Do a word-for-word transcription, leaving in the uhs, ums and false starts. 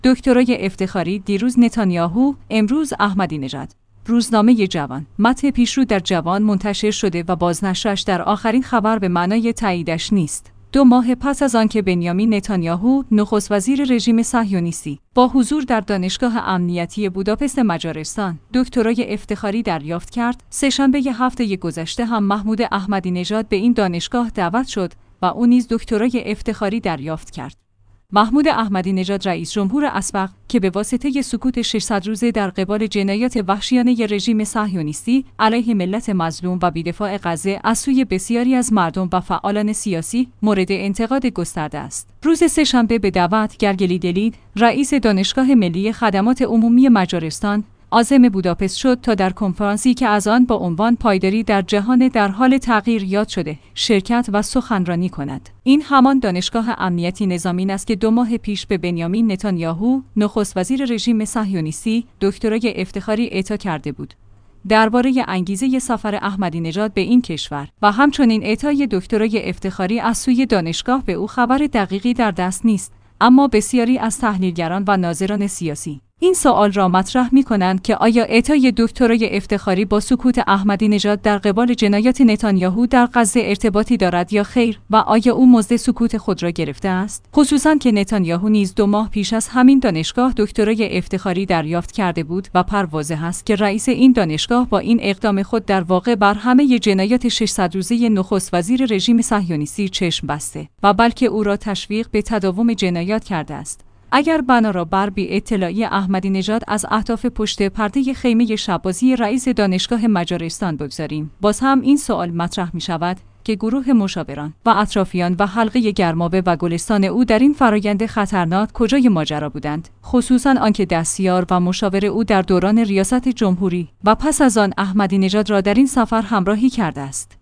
دکترای افتخاری دیروز نتانیاهو، امروز احمدی نژاد. روزنامه جوان. متن پیشرو در جوان منتشر شده و بازنشرش در آخرین خبر به معنای تاییدش نیست. دو ماه پس از آنکه بنیامین نتانیاهو، نخست وزیر رژیم صهیونیستی، با حضور در دانشگاه امنیتی بوداپست مجارستان، دکترای افتخاری دریافت کرد، سه‌شنبه هفته گذشته هم محمود احمدی نژاد به این دانشگاه دعوت شد و او نیز دکترای افتخاری دریافت کرد. محمود احمدی نژاد رئیس جمهور اسبق که به واسطه سکوت ششصد روزه در قبال جنایات وحشیانه رژیم صهیونیستی علیه ملت مظلوم و بی‌دفاع غزه از سوی بسیاری از مردم و فعالان سیاسی مورد انتقاد گسترده است. روز سه‌شنبه به دعوت گرگلی دلید، رئیس دانشگاه ملی خدمات عمومی مجارستان، عازم بوداپست شد تا در کنفرانسی که از آن با عنوان پایداری در جهان در حال تغییر یاد شده شرکت و سخنرانی کند. این همان دانشگاه امنیتی نظامی است که دو ماه پیش به بنیامین نتانیاهو، نخست وزیر رژیم صهیونیستی، دکترای افتخاری اعطا کرده بود. درباره انگیزه سفر احمدی نژاد به این کشور و همچنین اعطای دکترای افتخاری از سوی دانشگاه به او خبر دقیقی در دست نیست، اما بسیاری از تحلیلگران و ناظران سیاسی این سوال را مطرح می‌کنند که آیا اعطای دکترای افتخاری با سکوت احمدی نژاد در قبال جنایات نتانیاهو در غزه ارتباطی دارد یا خیر و آیا او مزد سکوت خود را گرفته است؟ خصوصاً که نتانیاهو نیز دو ماه پیش از همین دانشگاه دکترای افتخاری دریافت کرده بود و پرواضح است که رئیس این دانشگاه با این اقدام خود در واقع بر همه جنایات ششصد روزه نخست وزیر رژیم صهیونیستی چشم بسته و بلکه او را تشویق به تداوم جنایات کرده است. اگر بنا را بر بی اطلاعی احمدی نژاد از اهداف پشت پرده خیمه شب‌بازی رئیس دانشگاه مجارستان بگذاریم، باز هم این سوال مطرح می شود که گروه مشاوران و اطرافیان و حلقه گرمابه و گلستان او در این فرایند خطرناک کجای ماجرا بودند، خصوصاً آنکه دستیار و مشاور او در دوران ریاست جمهوری و پس از آن احمدی نژاد را در این سفر همراهی کرده است.